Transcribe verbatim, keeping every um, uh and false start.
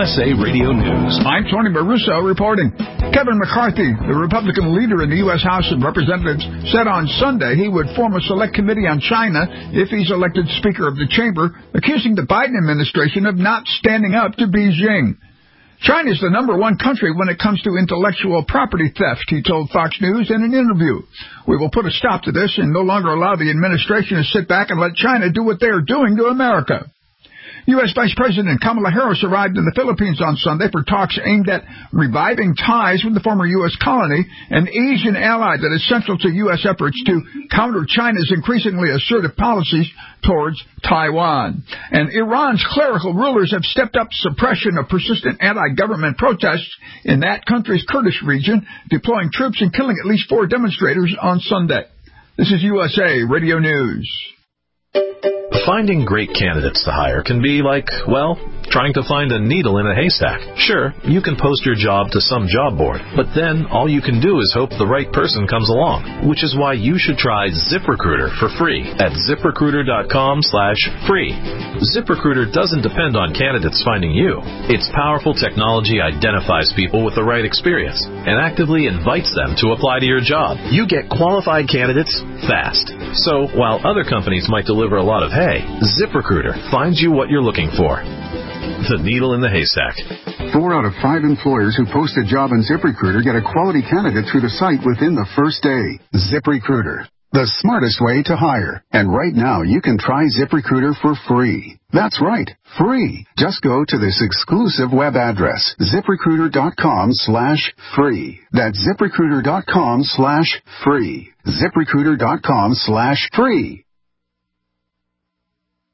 S A Radio News. I'm Tony Maruso reporting. Kevin McCarthy, the Republican leader in the U S House of Representatives, said on Sunday he would form a select committee on China if he's elected Speaker of the Chamber, accusing the Biden administration of not standing up to Beijing. China is the number one country when it comes to intellectual property theft, he told Fox News in an interview. We will put a stop to this and no longer allow the administration to sit back and let China do what they are doing to America. U S. Vice President Kamala Harris arrived in the Philippines on Sunday for talks aimed at reviving ties with the former U S colony, an Asian ally that is central to U S efforts to counter China's increasingly assertive policies towards Taiwan. And Iran's clerical rulers have stepped up suppression of persistent anti-government protests in that country's Kurdish region, deploying troops and killing at least four demonstrators on Sunday. This is U S A Radio News. Finding great candidates to hire can be like, well, trying to find a needle in a haystack. Sure, you can post your job to some job board, but then all you can do is hope the right person comes along, which is why you should try ZipRecruiter for free at ZipRecruiter.com slash free. ZipRecruiter doesn't depend on candidates finding you. Its powerful technology identifies people with the right experience and actively invites them to apply to your job. You get qualified candidates fast. So while other companies might deliver a lot of hay, ZipRecruiter finds you what you're looking for. The needle in the haystack. Four out of five employers who post a job on ZipRecruiter get a quality candidate through the site within the first day. ZipRecruiter, the smartest way to hire. And right now, you can try ZipRecruiter for free. That's right, free. Just go to this exclusive web address, ZipRecruiter.com slash free. That's ZipRecruiter.com slash free. ZipRecruiter.com slash free.